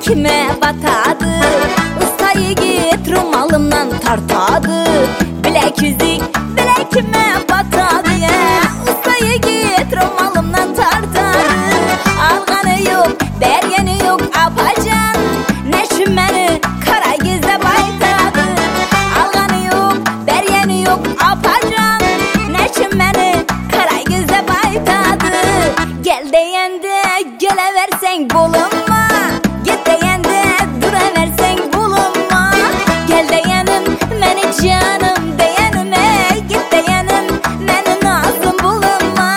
bilekime batadı. Usta yigit rumalımdan tartadı. Bilek yüzük bilekime batadı ya. Usta yigit rumalımdan tartadı. Alganı yok, bergeni yok apacan. Neşim beni kara gizle baytadı. Alganı yok, bergeni yok apacan. Neşim beni kara gizle baytadı. Gel deyende geleversen bulunma. Git deyende duraversen bulunma. Gel deyenim beni canım deyenime. Git deyenim beni nazım bulunma.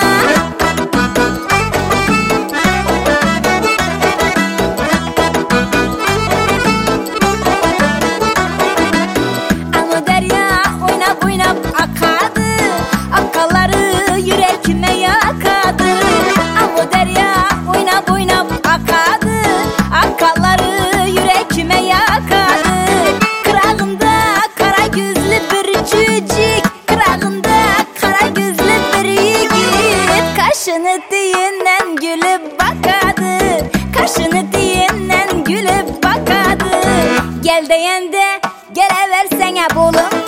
Ama derya oynap oynap akadı. Akaları yürekime yakadı. Ama derya oynap oynap akadı. Akaları yürekime yakadı. Kırağında kara gözlü bir cücük. Kırağında kara gözlü bir yigit. Kaşını diyinden gülüp bakadı. Kaşını diyinden gülüp bakadı. Gel deyende geleversene bulunma.